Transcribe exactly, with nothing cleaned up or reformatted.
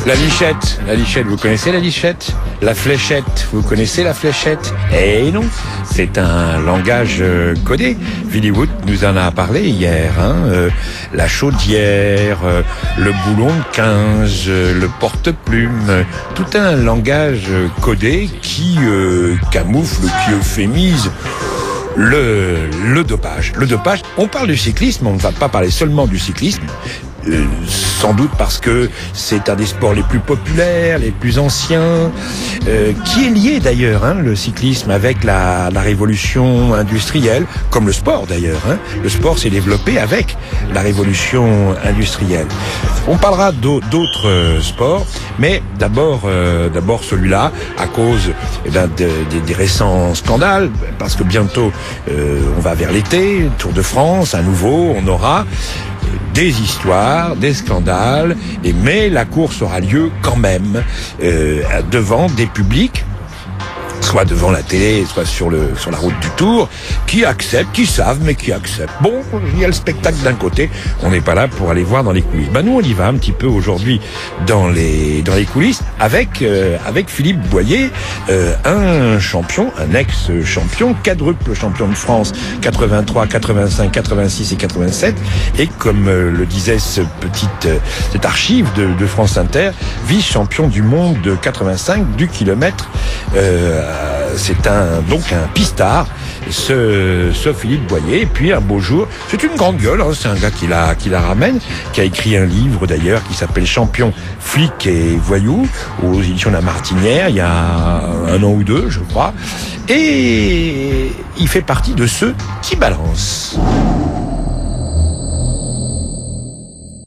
La lichette, la lichette, vous connaissez la lichette? La fléchette, vous connaissez la fléchette? Eh non, c'est un langage euh, codé. Billy Wood nous en a parlé hier. Hein, euh, la chaudière, euh, le boulon de quinze, euh, le porte-plume, euh, tout un langage euh, codé qui euh, camoufle, qui euphémise le, le dopage. Le dopage, on parle du cyclisme, on ne va pas parler seulement du cyclisme. Euh, sans doute parce que c'est un des sports les plus populaires, les plus anciens, euh, qui est lié d'ailleurs, hein, le cyclisme, avec la, la révolution industrielle, comme le sport d'ailleurs. Hein. Le sport s'est développé avec la révolution industrielle. On parlera d'autres euh, sports, mais d'abord, euh, d'abord celui-là, à cause eh ben, de, de, des récents scandales, parce que bientôt euh, on va vers l'été, Tour de France, à nouveau, on aura des histoires, des scandales, et mais la course aura lieu quand même euh, devant des publics, soit devant la télé, soit sur le sur la route du Tour, qui acceptent, qui savent, mais qui acceptent. Bon, il y a le spectacle d'un côté, on n'est pas là pour aller voir dans les coulisses. Ben nous, on y va un petit peu aujourd'hui dans les dans les coulisses avec euh, avec Philippe Boyer, euh, un champion, un ex-champion, quadruple champion de France, quatre-vingt-trois, quatre-vingt-cinq, quatre-vingt-six et quatre-vingt-sept, et comme euh, le disait ce petite euh, cette archive de, de France Inter, vice-champion du monde de quatre-vingt-cinq du kilomètre. Euh, c'est un donc un pistard, ce, ce Philippe Boyer. Et puis un beau jour, c'est une grande gueule, hein, c'est un gars qui la qui la ramène, qui a écrit un livre d'ailleurs qui s'appelle Champion, flic et voyou aux éditions de la Martinière il y a un an ou deux, je crois. Et il fait partie de ceux qui balancent.